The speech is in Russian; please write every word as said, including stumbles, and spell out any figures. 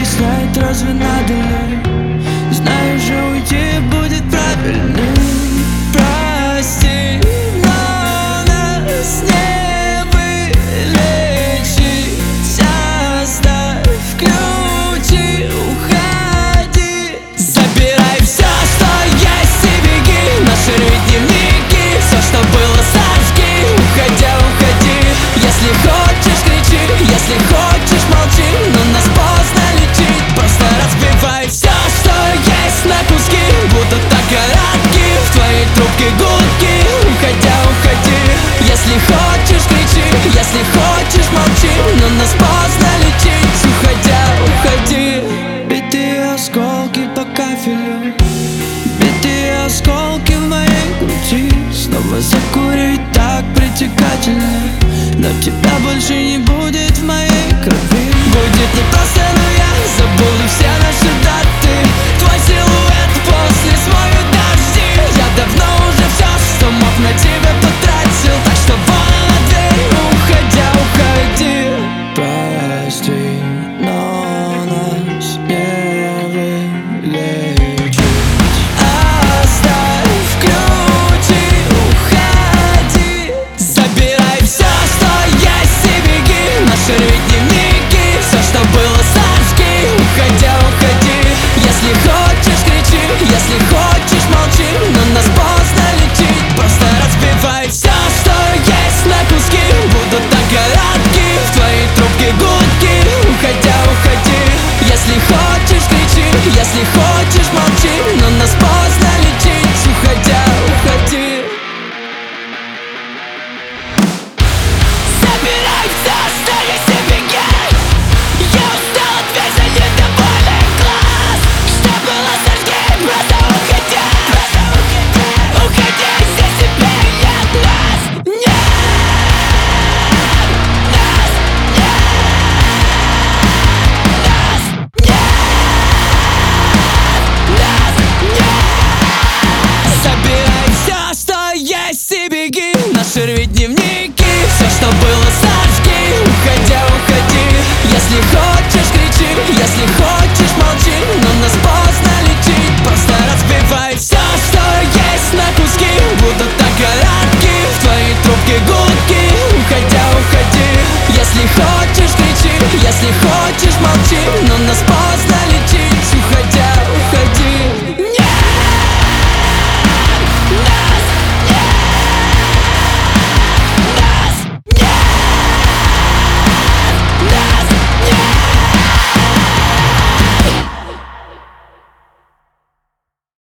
объяснять, разве надо ли? Знаю же, уйти будет правильным. Прости, но нас не вылечить. Оставь ключи, уходи. Забирай все, что есть, и беги. Наши дневники, все, что было, сожги. Уходя, уходи. Если хочешь, кричи, если хочешь, молчи, но нас поздно лечить. Просто разбивай все, что есть, на куски. Будут так коротки в твоей трубке гудки. Уходя, уходи. Если хочешь, кричи, если хочешь, молчи, но нас поздно лечить. Уходя, уходи. Битые осколки по кафелю, битые осколки в моей груди. Снова закурить так притягательно, но тебя больше не будет.